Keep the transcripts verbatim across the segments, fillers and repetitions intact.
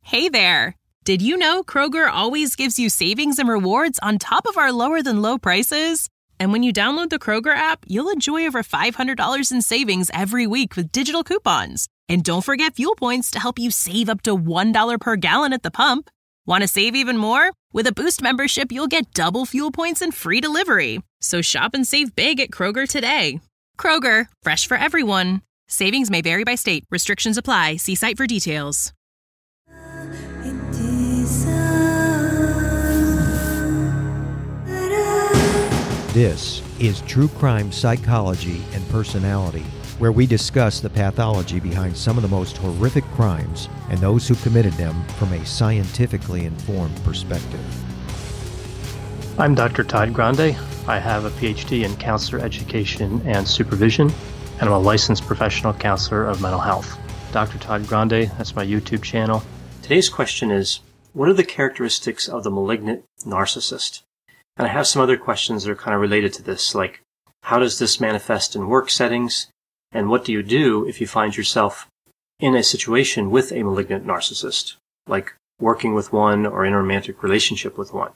Hey there! Did you know Kroger always gives you savings and rewards on top of our lower-than-low prices? And when you download the Kroger app, you'll enjoy over five hundred dollars in savings every week with digital coupons. And don't forget fuel points to help you save up to one dollar per gallon at the pump. Want to save even more? With a Boost membership, you'll get double fuel points and free delivery. So shop and save big at Kroger today. Kroger, fresh for everyone. Savings may vary by state. Restrictions apply. See site for details. This is True Crime Psychology and Personality, where we discuss the pathology behind some of the most horrific crimes and those who committed them from a scientifically informed perspective. I'm Doctor Todd Grande. I have a P H D in counselor education and supervision, and I'm a licensed professional counselor of mental health. Doctor Todd Grande, that's my YouTube channel. Today's question is, what are the characteristics of the malignant narcissist? And I have some other questions that are kind of related to this, like how does this manifest in work settings? And what do you do if you find yourself in a situation with a malignant narcissist, like working with one or in a romantic relationship with one?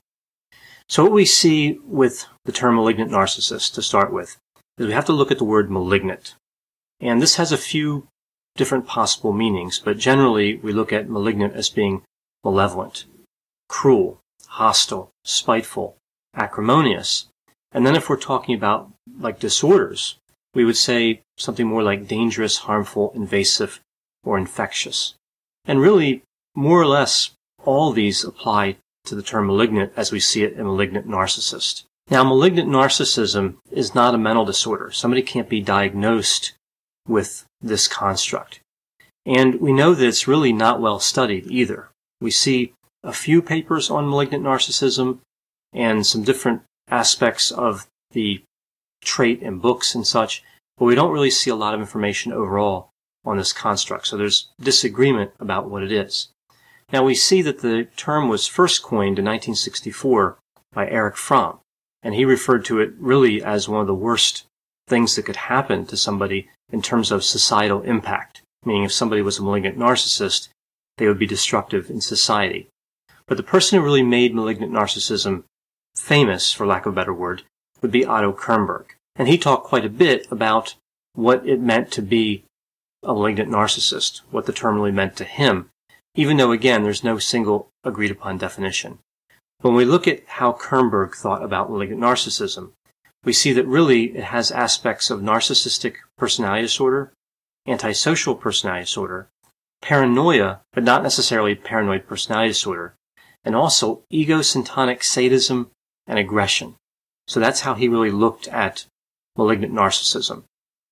So what we see with the term malignant narcissist to start with is we have to look at the word malignant. And this has a few different possible meanings, but generally we look at malignant as being malevolent, cruel, hostile, spiteful, acrimonious. And then if we're talking about like disorders, we would say something more like dangerous, harmful, invasive, or infectious. And really, more or less, all these apply to the term malignant as we see it in malignant narcissist. Now, malignant narcissism is not a mental disorder. Somebody can't be diagnosed with this construct. And we know that it's really not well studied either. We see a few papers on malignant narcissism and some different aspects of the trait in books and such, but we don't really see a lot of information overall on this construct. So there's disagreement about what it is. Now we see that the term was first coined in nineteen sixty-four by Erich Fromm, and he referred to it really as one of the worst things that could happen to somebody in terms of societal impact, meaning if somebody was a malignant narcissist, they would be destructive in society. But the person who really made malignant narcissism famous, for lack of a better word, would be Otto Kernberg. And he talked quite a bit about what it meant to be a malignant narcissist, what the term really meant to him, even though, again, there's no single agreed-upon definition. When we look at how Kernberg thought about malignant narcissism, we see that really it has aspects of narcissistic personality disorder, antisocial personality disorder, paranoia, but not necessarily paranoid personality disorder, and also egosyntonic sadism and aggression. So that's how he really looked at malignant narcissism.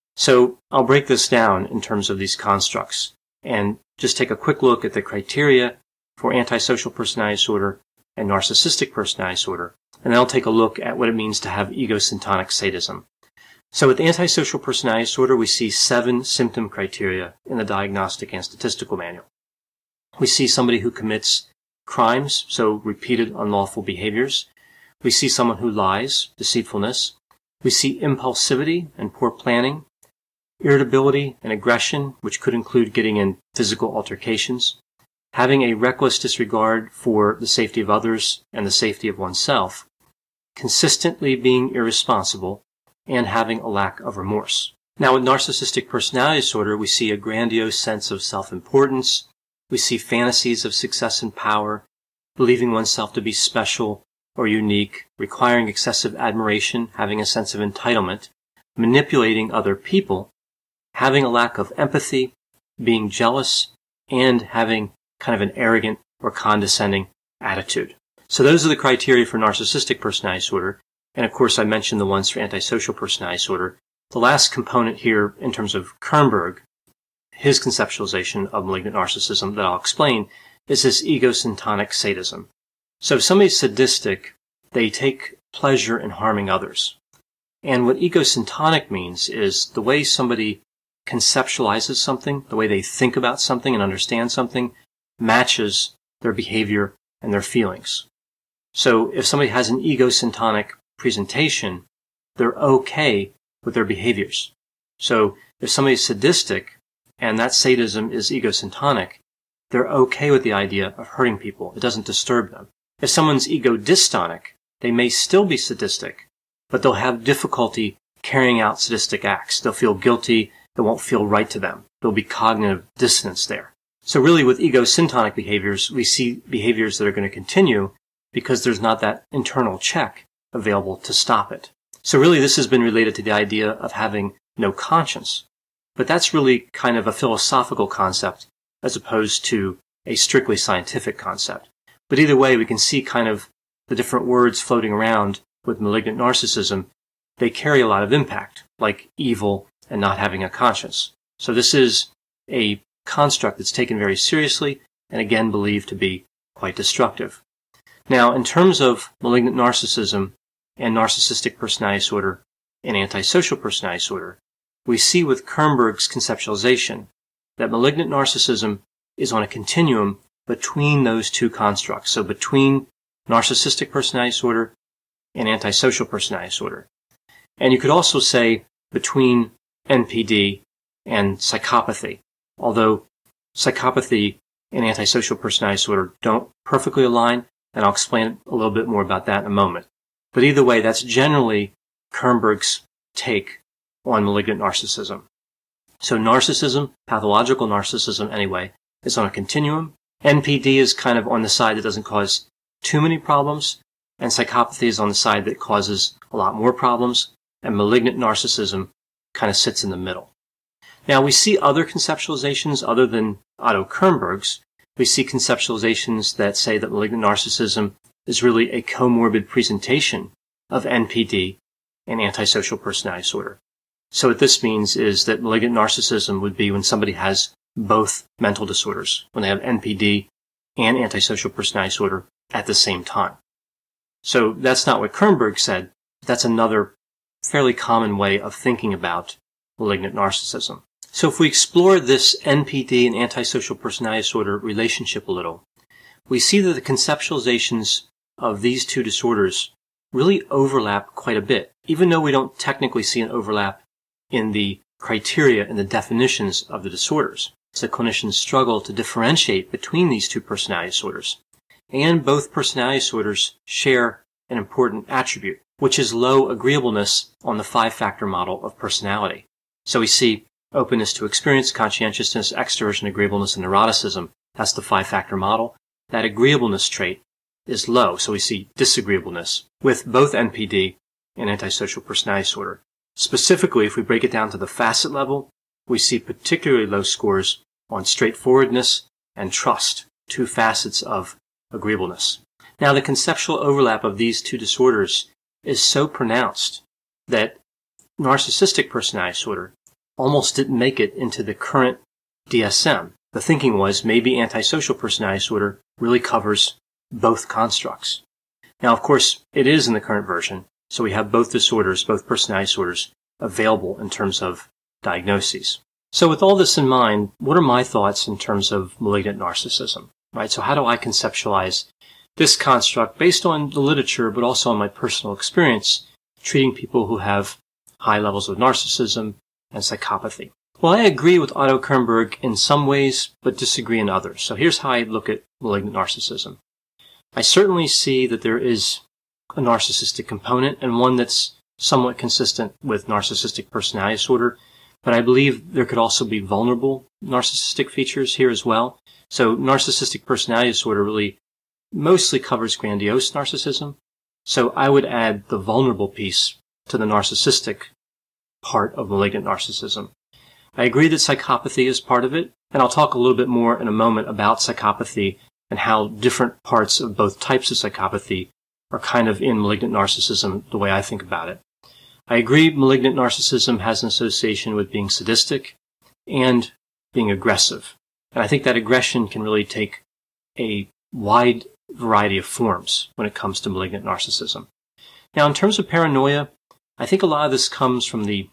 So I'll break this down in terms of these constructs and just take a quick look at the criteria for antisocial personality disorder and narcissistic personality disorder, and then I'll take a look at what it means to have egosyntonic sadism. So with antisocial personality disorder, we see seven symptom criteria in the Diagnostic and Statistical Manual. We see somebody who commits crimes, so repeated unlawful behaviors. We see someone who lies, deceitfulness. We see impulsivity and poor planning, irritability and aggression, which could include getting in physical altercations, having a reckless disregard for the safety of others and the safety of oneself, consistently being irresponsible, and having a lack of remorse. Now, with narcissistic personality disorder, we see a grandiose sense of self-importance. We see fantasies of success and power, believing oneself to be special or unique, requiring excessive admiration, having a sense of entitlement, manipulating other people, having a lack of empathy, being jealous, and having kind of an arrogant or condescending attitude. So those are the criteria for narcissistic personality disorder. And of course, I mentioned the ones for antisocial personality disorder. The last component here in terms of Kernberg, his conceptualization of malignant narcissism that I'll explain, is this egosyntonic sadism. So if somebody's sadistic, they take pleasure in harming others. And what egosyntonic means is the way somebody conceptualizes something, the way they think about something and understand something, matches their behavior and their feelings. So if somebody has an egosyntonic presentation, they're okay with their behaviors. So if somebody's sadistic and that sadism is egosyntonic, they're okay with the idea of hurting people. It doesn't disturb them. If someone's ego dystonic, they may still be sadistic, but they'll have difficulty carrying out sadistic acts. They'll feel guilty. It won't feel right to them. There'll be cognitive dissonance there. So really with ego syntonic behaviors, we see behaviors that are going to continue because there's not that internal check available to stop it. So really this has been related to the idea of having no conscience. But that's really kind of a philosophical concept as opposed to a strictly scientific concept. But either way, we can see kind of the different words floating around with malignant narcissism. They carry a lot of impact, like evil and not having a conscience. So this is a construct that's taken very seriously and again believed to be quite destructive. Now, in terms of malignant narcissism and narcissistic personality disorder and antisocial personality disorder, we see with Kernberg's conceptualization that malignant narcissism is on a continuum between those two constructs, so between narcissistic personality disorder and antisocial personality disorder. And you could also say between N P D and psychopathy, although psychopathy and antisocial personality disorder don't perfectly align, and I'll explain a little bit more about that in a moment. But either way, that's generally Kernberg's take on malignant narcissism. So narcissism, pathological narcissism anyway, is on a continuum. N P D is kind of on the side that doesn't cause too many problems, and psychopathy is on the side that causes a lot more problems, and malignant narcissism kind of sits in the middle. Now, we see other conceptualizations other than Otto Kernberg's. We see conceptualizations that say that malignant narcissism is really a comorbid presentation of N P D and antisocial personality disorder. So what this means is that malignant narcissism would be when somebody has both mental disorders, when they have N P D and antisocial personality disorder at the same time. So that's not what Kernberg said. That's another fairly common way of thinking about malignant narcissism. So if we explore this N P D and antisocial personality disorder relationship a little, we see that the conceptualizations of these two disorders really overlap quite a bit, even though we don't technically see an overlap in the criteria and the definitions of the disorders. So clinicians struggle to differentiate between these two personality disorders. And both personality disorders share an important attribute, which is low agreeableness on the five-factor model of personality. So we see openness to experience, conscientiousness, extroversion, agreeableness, and neuroticism. That's the five-factor model. That agreeableness trait is low, so we see disagreeableness with both N P D and antisocial personality disorder. Specifically, if we break it down to the facet level, we see particularly low scores on straightforwardness and trust, two facets of agreeableness. Now, the conceptual overlap of these two disorders is so pronounced that narcissistic personality disorder almost didn't make it into the current D S M. The thinking was maybe antisocial personality disorder really covers both constructs. Now, of course, it is in the current version, so we have both disorders, both personality disorders, available in terms of diagnoses. So with all this in mind, what are my thoughts in terms of malignant narcissism? Right? So how do I conceptualize this construct based on the literature, but also on my personal experience, treating people who have high levels of narcissism and psychopathy? Well, I agree with Otto Kernberg in some ways, but disagree in others. So here's how I look at malignant narcissism. I certainly see that there is a narcissistic component, and one that's somewhat consistent with narcissistic personality disorder, but I believe there could also be vulnerable narcissistic features here as well. So narcissistic personality disorder really mostly covers grandiose narcissism, so I would add the vulnerable piece to the narcissistic part of malignant narcissism. I agree that psychopathy is part of it, and I'll talk a little bit more in a moment about psychopathy and how different parts of both types of psychopathy are kind of in malignant narcissism the way I think about it. I agree malignant narcissism has an association with being sadistic and being aggressive. And I think that aggression can really take a wide variety of forms when it comes to malignant narcissism. Now, in terms of paranoia, I think a lot of this comes from the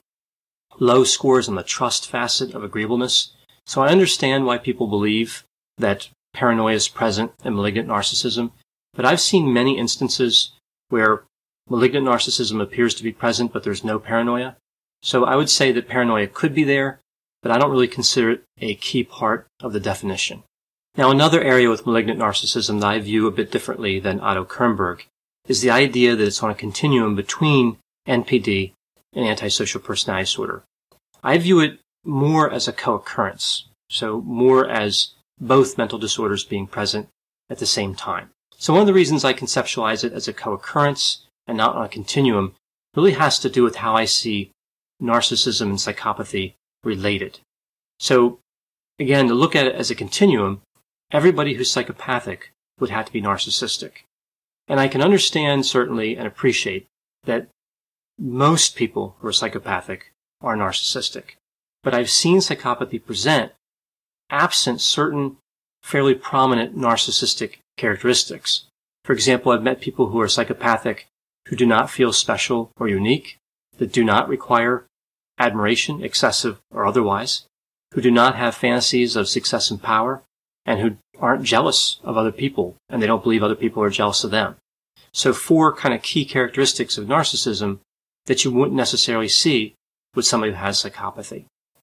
low scores on the trust facet of agreeableness. So I understand why people believe that paranoia is present in malignant narcissism, but I've seen many instances where malignant narcissism appears to be present, but there's no paranoia. So I would say that paranoia could be there, but I don't really consider it a key part of the definition. Now, another area with malignant narcissism that I view a bit differently than Otto Kernberg is the idea that it's on a continuum between N P D and antisocial personality disorder. I view it more as a co-occurrence, so more as both mental disorders being present at the same time. So one of the reasons I conceptualize it as a co-occurrence and not on a continuum really has to do with how I see narcissism and psychopathy related. So again, to look at it as a continuum, everybody who's psychopathic would have to be narcissistic. And I can understand certainly and appreciate that most people who are psychopathic are narcissistic. But I've seen psychopathy present absent certain fairly prominent narcissistic characteristics. For example, I've met people who are psychopathic who do not feel special or unique, that do not require admiration, excessive or otherwise, who do not have fantasies of success and power, and who aren't jealous of other people, and they don't believe other people are jealous of them. So four kind of key characteristics of narcissism that you wouldn't necessarily see with somebody who has psychopathy.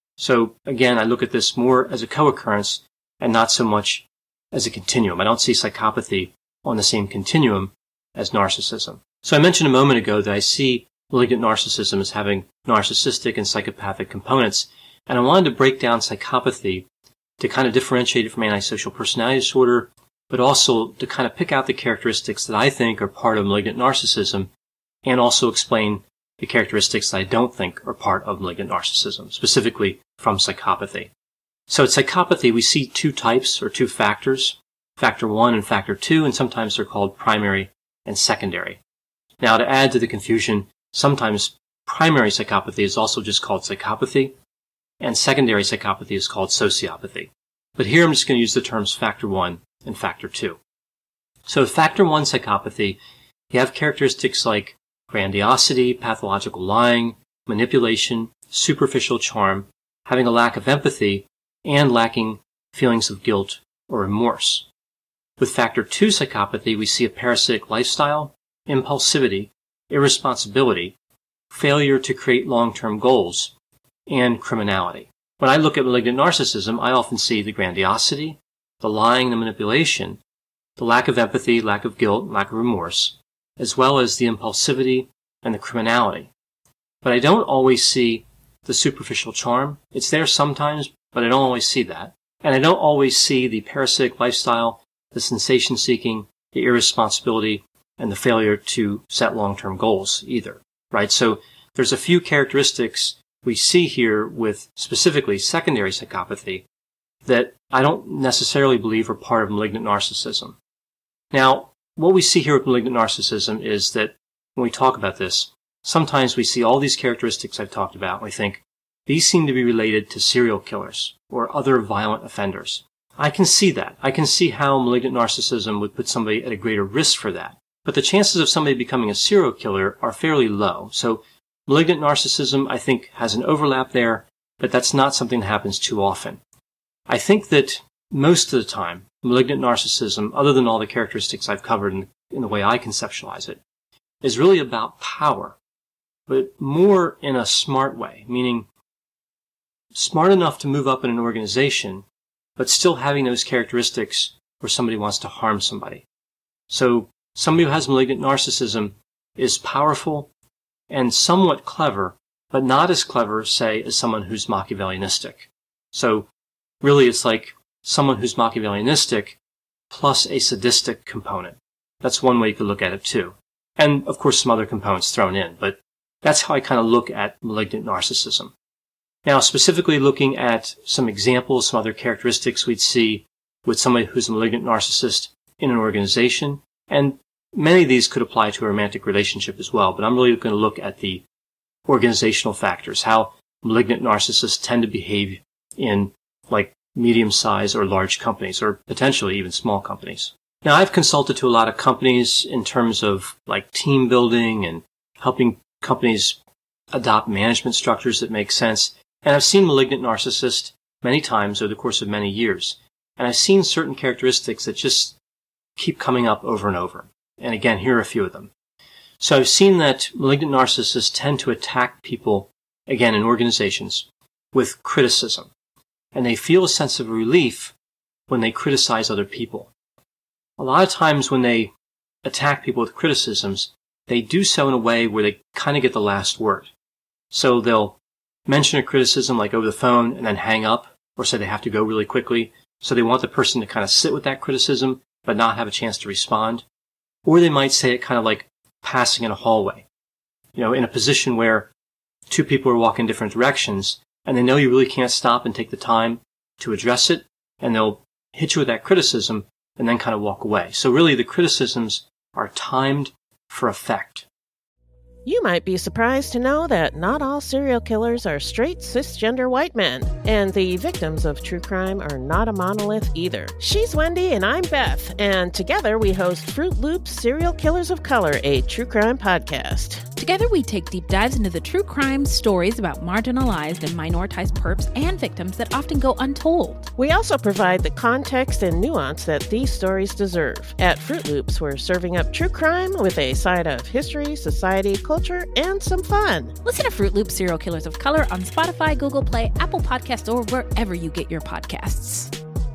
So again, I look at this more as a co-occurrence and not so much as a continuum. I don't see psychopathy on the same continuum as narcissism. So I mentioned a moment ago that I see malignant narcissism as having narcissistic and psychopathic components, and I wanted to break down psychopathy to kind of differentiate it from antisocial personality disorder, but also to kind of pick out the characteristics that I think are part of malignant narcissism, and also explain the characteristics that I don't think are part of malignant narcissism, specifically from psychopathy. So at psychopathy, we see two types or two factors, factor one and factor two, and sometimes they're called primary and secondary. Now, to add to the confusion, sometimes primary psychopathy is also just called psychopathy, and secondary psychopathy is called sociopathy. But here I'm just going to use the terms factor one and factor two. So factor one psychopathy, you have characteristics like grandiosity, pathological lying, manipulation, superficial charm, having a lack of empathy, and lacking feelings of guilt or remorse. With factor two psychopathy, we see a parasitic lifestyle, impulsivity, irresponsibility, failure to create long-term goals, and criminality. When I look at malignant narcissism, I often see the grandiosity, the lying, the manipulation, the lack of empathy, lack of guilt, lack of remorse, as well as the impulsivity and the criminality. But I don't always see the superficial charm. It's there sometimes, but I don't always see that. And I don't always see the parasitic lifestyle, the sensation-seeking, the irresponsibility, and the failure to set long-term goals either, right? So there's a few characteristics we see here with specifically secondary psychopathy that I don't necessarily believe are part of malignant narcissism. Now, what we see here with malignant narcissism is that when we talk about this, sometimes we see all these characteristics I've talked about, and we think these seem to be related to serial killers or other violent offenders. I can see that. I can see how malignant narcissism would put somebody at a greater risk for that. But the chances of somebody becoming a serial killer are fairly low. So malignant narcissism, I think, has an overlap there, but that's not something that happens too often. I think that most of the time, malignant narcissism, other than all the characteristics I've covered in, in the way I conceptualize it, is really about power, but more in a smart way, meaning smart enough to move up in an organization, but still having those characteristics where somebody wants to harm somebody. So somebody who has malignant narcissism is powerful and somewhat clever, but not as clever, say, as someone who's Machiavellianistic. So really it's like someone who's Machiavellianistic plus a sadistic component. That's one way you could look at it too. And of course some other components thrown in, but that's how I kind of look at malignant narcissism. Now, specifically looking at some examples, some other characteristics we'd see with somebody who's a malignant narcissist in an organization, and many of these could apply to a romantic relationship as well, but I'm really going to look at the organizational factors, how malignant narcissists tend to behave in like medium-sized or large companies, or potentially even small companies. Now, I've consulted to a lot of companies in terms of like team building and helping companies adopt management structures that make sense. And I've seen malignant narcissists many times over the course of many years. And I've seen certain characteristics that just keep coming up over and over. And again, here are a few of them. So I've seen that malignant narcissists tend to attack people, again, in organizations, with criticism. And they feel a sense of relief when they criticize other people. A lot of times when they attack people with criticisms, they do so in a way where they kind of get the last word. So they'll mention a criticism like over the phone and then hang up, or say they have to go really quickly. So they want the person to kind of sit with that criticism but not have a chance to respond. Or they might say it kind of like passing in a hallway, you know, in a position where two people are walking different directions and they know you really can't stop and take the time to address it, and they'll hit you with that criticism and then kind of walk away. So really the criticisms are timed for effect. You might be surprised to know that not all serial killers are straight cisgender white men, and the victims of true crime are not a monolith either. She's Wendy and I'm Beth, and together we host Fruit Loops Serial Killers of Color, a true crime podcast. Together we take deep dives into the true crime stories about marginalized and minoritized perps and victims that often go untold. We also provide the context and nuance that these stories deserve. At Fruit Loops, we're serving up true crime with a side of history, society, culture, and some fun. Listen to Fruit Loops Serial Killers of Color on Spotify, Google Play, Apple Podcasts, or wherever you get your podcasts.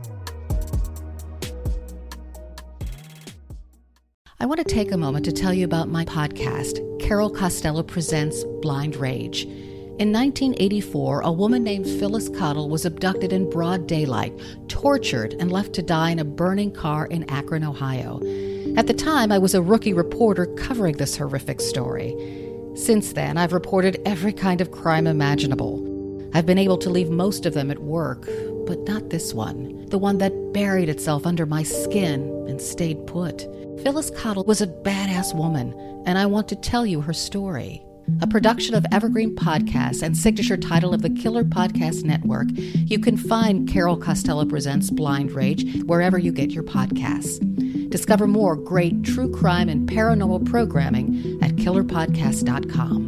I want to take a moment to tell you about my podcast, Carol Costello Presents Blind Rage. In nineteen eighty-four, a woman named Phyllis Cottle was abducted in broad daylight, tortured, and left to die in a burning car in Akron, Ohio. At the time, I was a rookie reporter covering this horrific story. Since then, I've reported every kind of crime imaginable. I've been able to leave most of them at work, but not this one, the one that buried itself under my skin and stayed put. Phyllis Cottle was a badass woman, and I want to tell you her story. A production of Evergreen Podcasts and signature title of the Killer Podcast Network, you can find Carol Costello Presents Blind Rage wherever you get your podcasts. Discover more great true crime and paranormal programming at killer podcast dot com.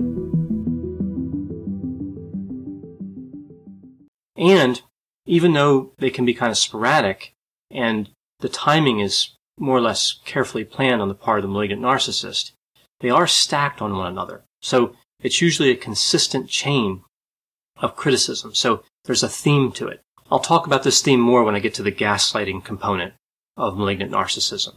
And even though they can be kind of sporadic and the timing is more or less carefully planned on the part of the malignant narcissist, they are stacked on one another. So it's usually a consistent chain of criticism. So there's a theme to it. I'll talk about this theme more when I get to the gaslighting component of malignant narcissism.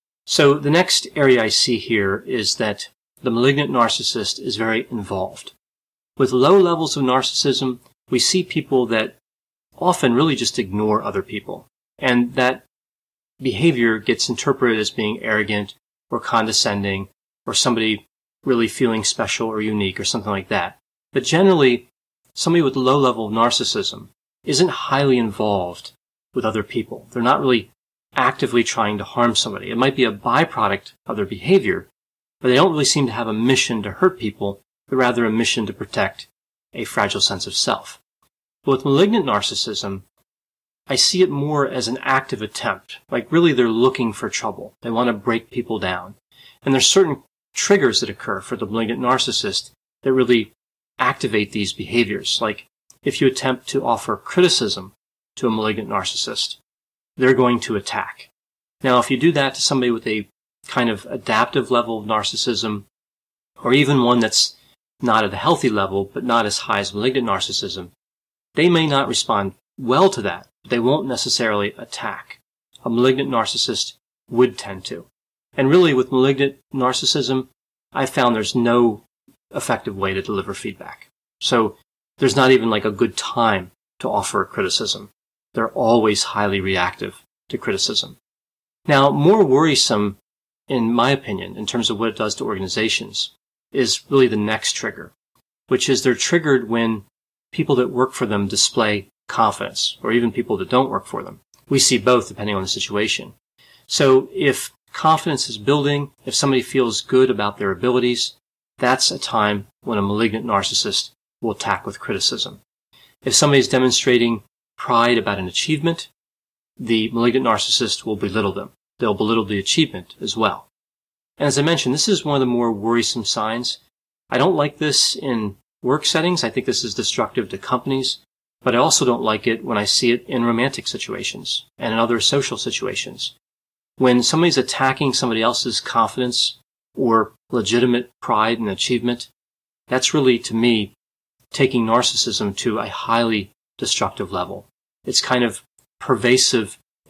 So the next area I see here is that the malignant narcissist is very involved. With low levels of narcissism, we see people that often really just ignore other people. And that behavior gets interpreted as being arrogant or condescending or somebody really feeling special or unique or something like that. But generally, somebody with a low level of narcissism isn't highly involved with other people. They're not really actively trying to harm somebody. It might be a byproduct of their behavior, but they don't really seem to have a mission to hurt people, but rather a mission to protect a fragile sense of self. But with malignant narcissism, I see it more as an active attempt. Like really they're looking for trouble. They want to break people down. And there's certain triggers that occur for the malignant narcissist that really activate these behaviors. Like if you attempt to offer criticism to a malignant narcissist, they're going to attack. Now, if you do that to somebody with a kind of adaptive level of narcissism, or even one that's not at a healthy level, but not as high as malignant narcissism, they may not respond well to that. They won't necessarily attack. A malignant narcissist would tend to. And really, with malignant narcissism, I found there's no effective way to deliver feedback. So there's not even like a good time to offer a criticism. They're always highly reactive to criticism. Now, more worrisome, in my opinion, in terms of what it does to organizations, is really the next trigger, which is they're triggered when people that work for them display confidence, or even people that don't work for them. We see both depending on the situation. So if confidence is building, if somebody feels good about their abilities, that's a time when a malignant narcissist will attack with criticism. If somebody's demonstrating pride about an achievement, the malignant narcissist will belittle them. They'll belittle the achievement as well. And as I mentioned, this is one of the more worrisome signs. I don't like this in work settings. I think this is destructive to companies. But I also don't like it when I see it in romantic situations and in other social situations. When somebody's attacking somebody else's confidence or legitimate pride and achievement, that's really, to me, taking narcissism to a highly destructive level. It's kind of pervasive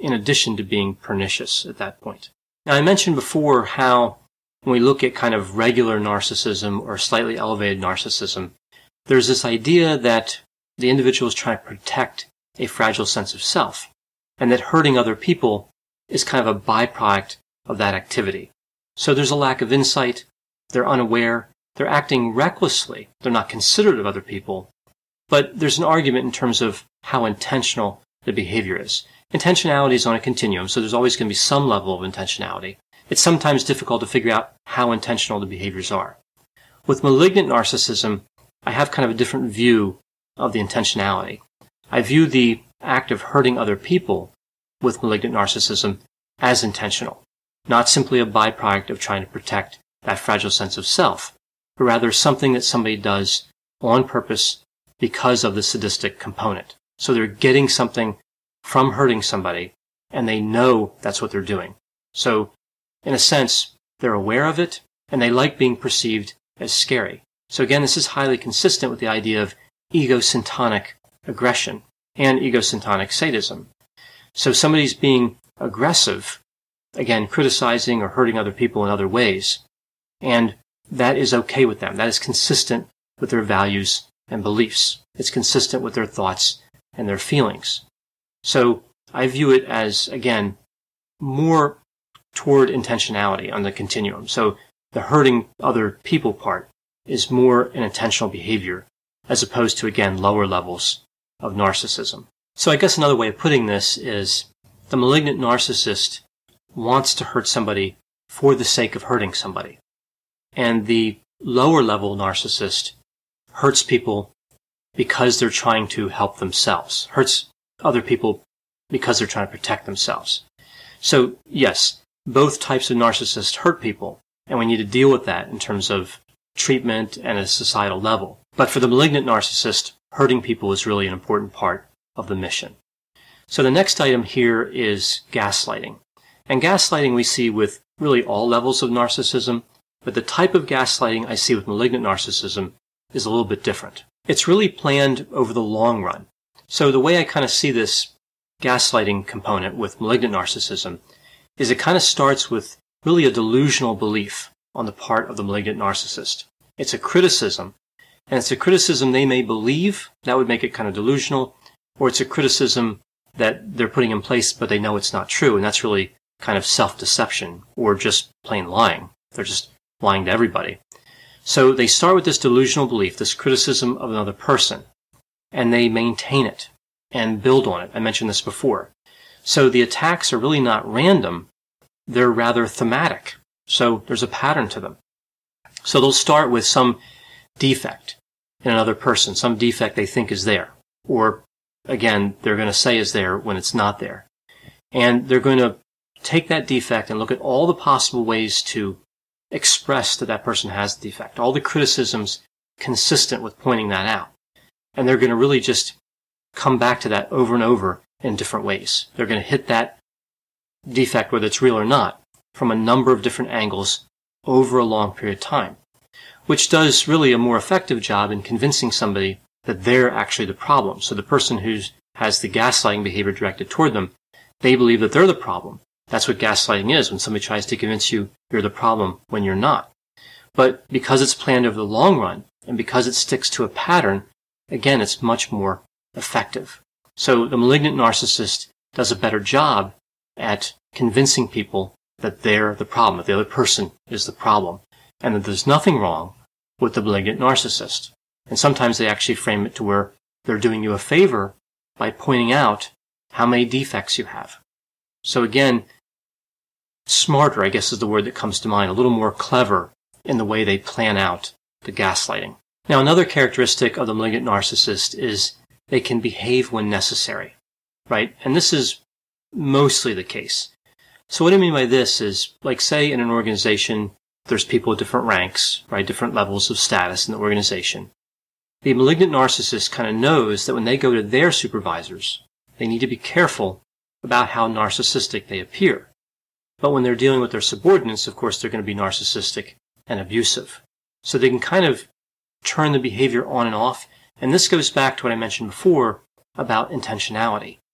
in addition to being pernicious at that point. Now, I mentioned before how when we look at kind of regular narcissism or slightly elevated narcissism, there's this idea that the individual is trying to protect a fragile sense of self, and that hurting other people is kind of a byproduct of that activity. So there's a lack of insight, they're unaware, they're acting recklessly, they're not considerate of other people, but there's an argument in terms of how intentional the behavior is. Intentionality is on a continuum, so there's always going to be some level of intentionality. It's sometimes difficult to figure out how intentional the behaviors are. With malignant narcissism, I have kind of a different view of the intentionality. I view the act of hurting other people with malignant narcissism as intentional, not simply a byproduct of trying to protect that fragile sense of self, but rather something that somebody does on purpose because of the sadistic component. So they're getting something from hurting somebody, and they know that's what they're doing. So, in a sense, they're aware of it, and they like being perceived as scary. So again, this is highly consistent with the idea of egosyntonic aggression and egosyntonic sadism. So somebody's being aggressive, again, criticizing or hurting other people in other ways, and that is okay with them. That is consistent with their values and beliefs. It's consistent with their thoughts and their feelings. So I view it as, again, more toward intentionality on the continuum. So the hurting other people part is more an intentional behavior as opposed to, again, lower levels of narcissism. So I guess another way of putting this is the malignant narcissist wants to hurt somebody for the sake of hurting somebody. And the lower level narcissist hurts people because they're trying to help themselves, hurts other people because they're trying to protect themselves. So yes, both types of narcissists hurt people, and we need to deal with that in terms of treatment and a societal level. But for the malignant narcissist, hurting people is really an important part of the mission. So the next item here is gaslighting. And gaslighting we see with really all levels of narcissism, but the type of gaslighting I see with malignant narcissism is a little bit different. It's really planned over the long run. So the way I kind of see this gaslighting component with malignant narcissism is it kind of starts with really a delusional belief on the part of the malignant narcissist. It's a criticism, and it's a criticism they may believe, that would make it kind of delusional, or it's a criticism that they're putting in place but they know it's not true, and that's really kind of self-deception or just plain lying. They're just lying to everybody. So they start with this delusional belief, this criticism of another person, and they maintain it and build on it. I mentioned this before. So the attacks are really not random. They're rather thematic. So there's a pattern to them. So they'll start with some defect in another person, some defect they think is there. Or, again, they're going to say is there when it's not there. And they're going to take that defect and look at all the possible ways to express that that person has the defect, all the criticisms consistent with pointing that out. And they're going to really just come back to that over and over in different ways. They're going to hit that defect, whether it's real or not, from a number of different angles over a long period of time, which does really a more effective job in convincing somebody that they're actually the problem. So the person who has the gaslighting behavior directed toward them, they believe that they're the problem. That's what gaslighting is, when somebody tries to convince you you're the problem when you're not. But because it's planned over the long run, and because it sticks to a pattern, again, it's much more effective. So the malignant narcissist does a better job at convincing people that they're the problem, that the other person is the problem, and that there's nothing wrong with the malignant narcissist. And sometimes they actually frame it to where they're doing you a favor by pointing out how many defects you have. So again, smarter, I guess is the word that comes to mind, a little more clever in the way they plan out the gaslighting. Now, another characteristic of the malignant narcissist is they can behave when necessary, right? And this is mostly the case. So what I mean by this is, like, say in an organization, there's people at different ranks, right? Different levels of status in the organization. The malignant narcissist kind of knows that when they go to their supervisors, they need to be careful about how narcissistic they appear. But when they're dealing with their subordinates, of course, they're going to be narcissistic and abusive. So they can kind of turn the behavior on and off. And this goes back to what I mentioned before about intentionality.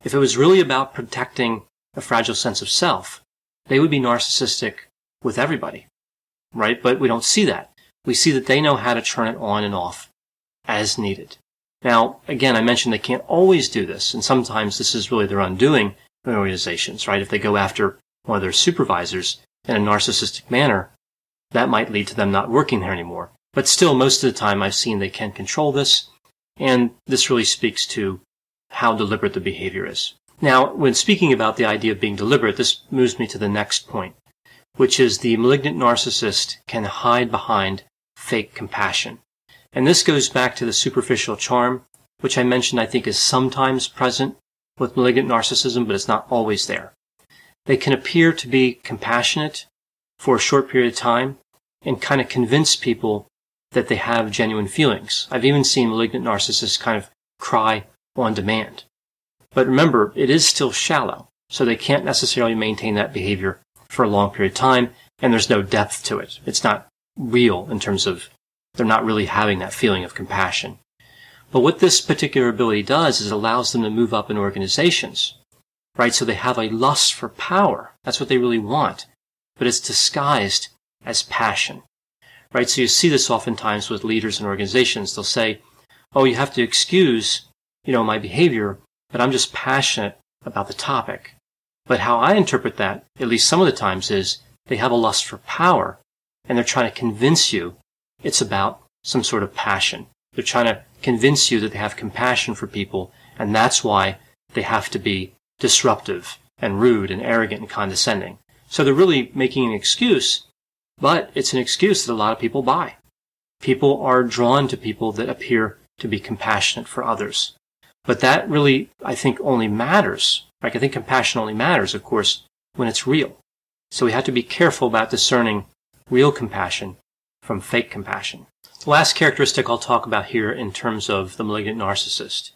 If it was really about protecting a fragile sense of self, they would be narcissistic with everybody, right? But we don't see that. We see that they know how to turn it on and off as needed. Now, again, I mentioned they can't always do this, and sometimes this is really their undoing in organizations, right? If they go after one of their supervisors in a narcissistic manner, that might lead to them not working there anymore. But still, most of the time I've seen they can control this, and this really speaks to how deliberate the behavior is. Now, when speaking about the idea of being deliberate, this moves me to the next point, which is the malignant narcissist can hide behind fake compassion. And this goes back to the superficial charm, which I mentioned I think is sometimes present with malignant narcissism, but it's not always there. They can appear to be compassionate for a short period of time and kind of convince people that they have genuine feelings. I've even seen malignant narcissists kind of cry on demand. But remember, it is still shallow, so they can't necessarily maintain that behavior for a long period of time, and there's no depth to it. It's not real in terms of they're not really having that feeling of compassion. But what this particular ability does is it allows them to move up in organizations, right? So they have a lust for power. That's what they really want, but it's disguised as passion, right? So you see this oftentimes with leaders and organizations. They'll say, oh, you have to excuse, you know, my behavior, but I'm just passionate about the topic. But how I interpret that, at least some of the times, is they have a lust for power, and they're trying to convince you it's about some sort of passion. They're trying to convince you that they have compassion for people, and that's why they have to be disruptive and rude and arrogant and condescending. So they're really making an excuse, but it's an excuse that a lot of people buy. People are drawn to people that appear to be compassionate for others. But that really, I think, only matters. Like, I think compassion only matters, of course, when it's real. So we have to be careful about discerning real compassion from fake compassion. The last characteristic I'll talk about here in terms of the malignant narcissist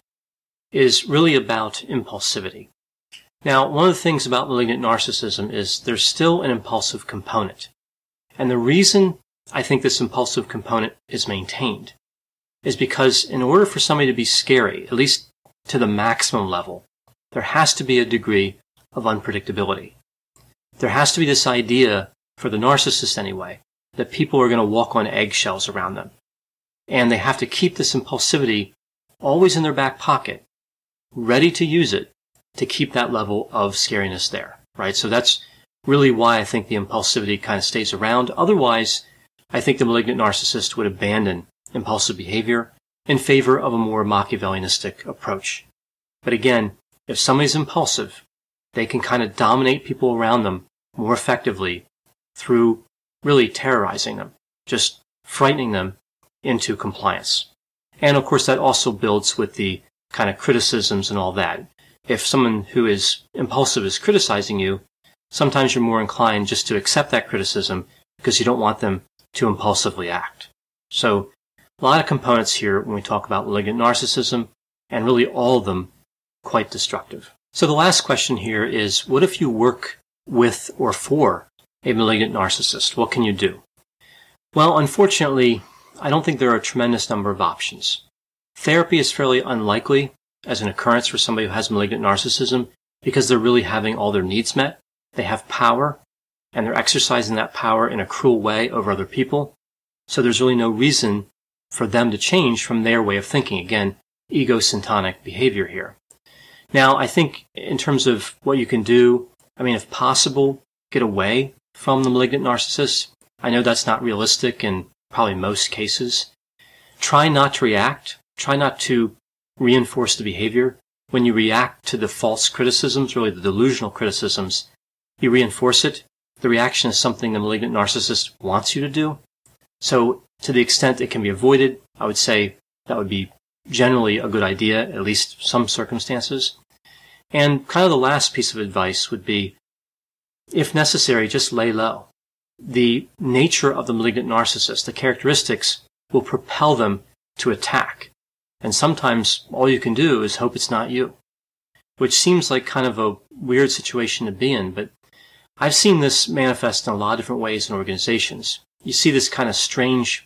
is really about impulsivity. Now, one of the things about malignant narcissism is there's still an impulsive component. And the reason I think this impulsive component is maintained is because in order for somebody to be scary, at least to the maximum level, there has to be a degree of unpredictability. There has to be this idea, for the narcissist anyway, that people are going to walk on eggshells around them. And they have to keep this impulsivity always in their back pocket, ready to use it to keep that level of scariness there, right? So that's really why I think the impulsivity kind of stays around. Otherwise, I think the malignant narcissist would abandon impulsive behavior in favor of a more Machiavellianistic approach. But again, if somebody's impulsive, they can kind of dominate people around them more effectively through really terrorizing them, just frightening them into compliance. And of course, that also builds with the kind of criticisms and all that. If someone who is impulsive is criticizing you, sometimes you're more inclined just to accept that criticism because you don't want them to impulsively act. So a lot of components here when we talk about malignant narcissism, and really all of them quite destructive. So the last question here is, what if you work with or for a malignant narcissist? What can you do? Well, unfortunately, I don't think there are a tremendous number of options. Therapy is fairly unlikely as an occurrence for somebody who has malignant narcissism because they're really having all their needs met. They have power, and they're exercising that power in a cruel way over other people. So there's really no reason for them to change from their way of thinking. Again, egocentric behavior here. Now, I think in terms of what you can do, I mean, if possible, get away from the malignant narcissist. I know that's not realistic in probably most cases. Try not to react. Try not to reinforce the behavior. When you react to the false criticisms, really the delusional criticisms, you reinforce it. The reaction is something the malignant narcissist wants you to do. So to the extent it can be avoided, I would say that would be generally a good idea, at least some circumstances. And kind of the last piece of advice would be, if necessary, just lay low. The nature of the malignant narcissist, the characteristics, will propel them to attack. And sometimes all you can do is hope it's not you, which seems like kind of a weird situation to be in, but I've seen this manifest in a lot of different ways in organizations. You see this kind of strange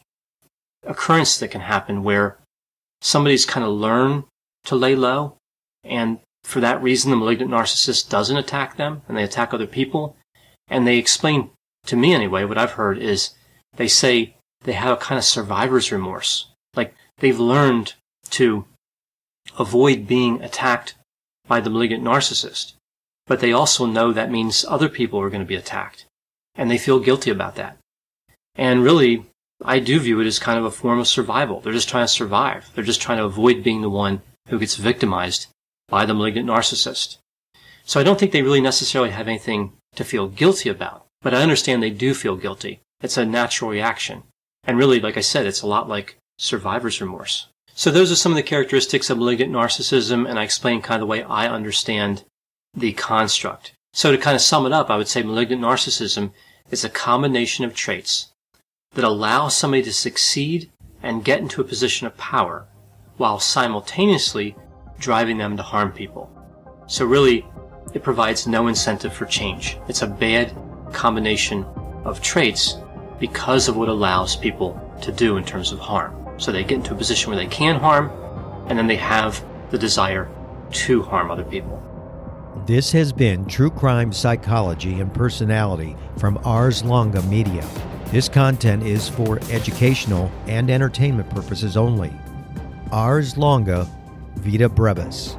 occurrence that can happen where somebody's kind of learned to lay low, and for that reason, the malignant narcissist doesn't attack them and they attack other people. And they explain, to me anyway, what I've heard is they say they have a kind of survivor's remorse. Like they've learned to avoid being attacked by the malignant narcissist, but they also know that means other people are going to be attacked, and they feel guilty about that. And really, I do view it as kind of a form of survival. They're just trying to survive. They're just trying to avoid being the one who gets victimized by the malignant narcissist. So I don't think they really necessarily have anything to feel guilty about, but I understand they do feel guilty. It's a natural reaction. And really, like I said, it's a lot like survivor's remorse. So those are some of the characteristics of malignant narcissism, and I explain kind of the way I understand the construct. So to kind of sum it up, I would say malignant narcissism is a combination of traits that allow somebody to succeed and get into a position of power while simultaneously driving them to harm people. So really, it provides no incentive for change. It's a bad combination of traits because of what allows people to do in terms of harm. So they get into a position where they can harm, and then they have the desire to harm other people. This has been True Crime Psychology and Personality from Ars Longa Media. This content is for educational and entertainment purposes only. Ars Longa, Vita Brevis.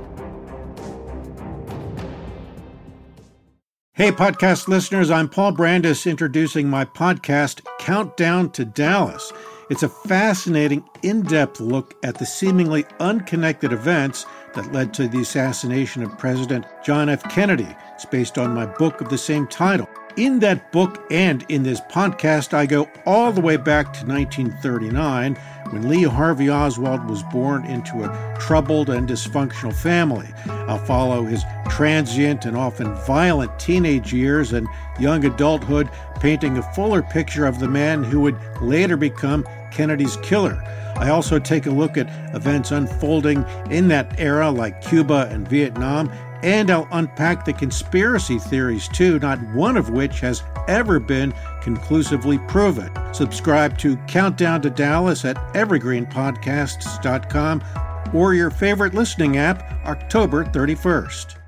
Hey, podcast listeners, I'm Paul Brandis introducing my podcast, Countdown to Dallas. It's a fascinating, in-depth look at the seemingly unconnected events that led to the assassination of President John F. Kennedy. It's based on my book of the same title. In that book and in this podcast, I go all the way back to nineteen thirty-nine, when Lee Harvey Oswald was born into a troubled and dysfunctional family. I'll follow his transient and often violent teenage years and young adulthood, painting a fuller picture of the man who would later become Kennedy's killer. I also take a look at events unfolding in that era like Cuba and Vietnam, and I'll unpack the conspiracy theories too, not one of which has ever been conclusively proven. Subscribe to Countdown to Dallas at evergreen podcasts dot com or your favorite listening app October thirty-first.